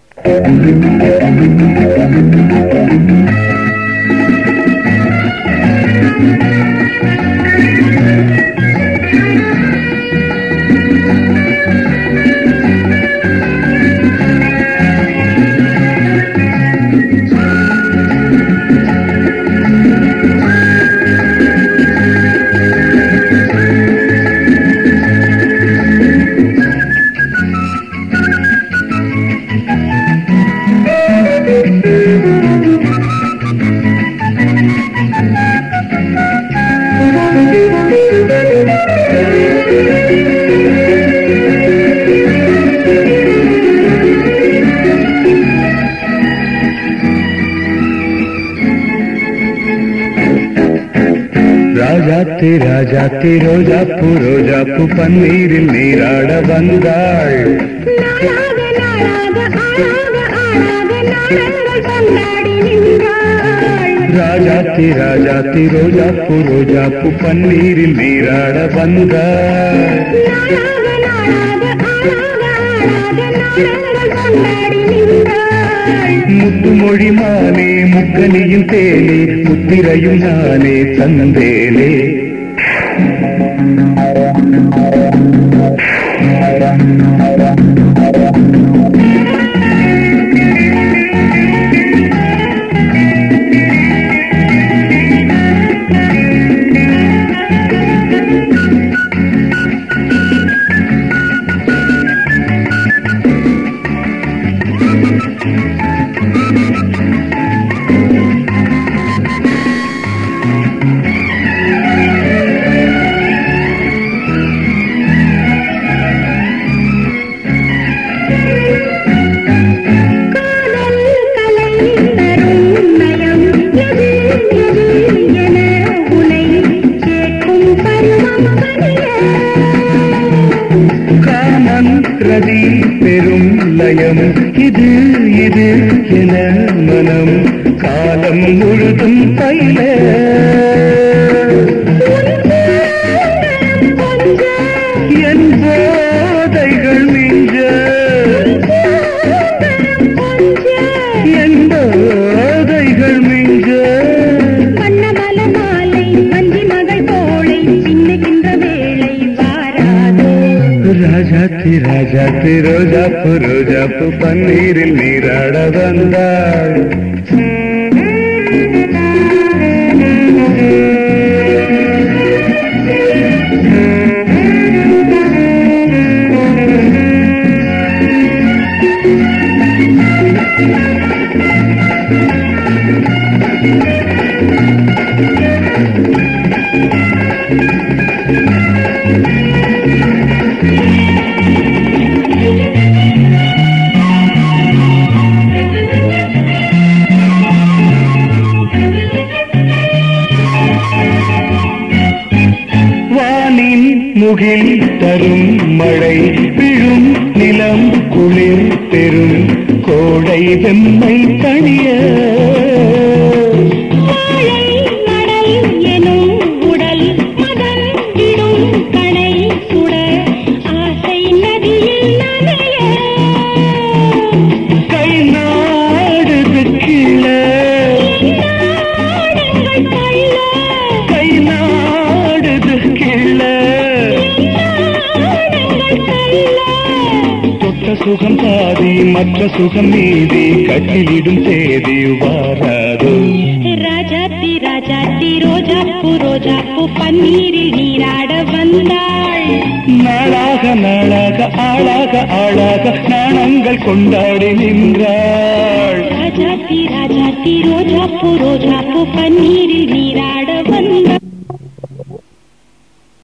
ராஜாத்தி ரோஜாப்பு பன்னீரில் நீராட வந்தாள். ராஜாத்தி ரோஜாப்பு பன்னீரில் நீராட வந்தாள். முத்துமொழி மானே முக்கனியும் தேனே முத்திரையும் நானே தந்தேனே. ரதி பெரும் லயம் இது என மனம் காலம் முழுதும் பயில. என் போதைகள் மிஞ்ச என் போதைகள் மிஞ்ச. ராஜாத்தி ரோஜாப்பு பன்னீரில் நீராட வந்தாள். முகில் தரும் மழை விழும் நிலம் குளிர் பெரும் கோடை வெம்மை தணிய. கை நாடுது கீழ கை நாடுது கீழ. சுகம் பாதி மற்ற சுகம் மீதி கட்டிலிடும் தேதி வாராது. ராஜாத்தி ரோஜாப்பு பன்னீரில் நீராட வந்தாள். நாளாக ஆளாக நாணங்கள் கொண்டாடி நின்றாள். ராஜாத்தி ரோஜாப்பு பன்னீரில் நீராட வந்தாள்.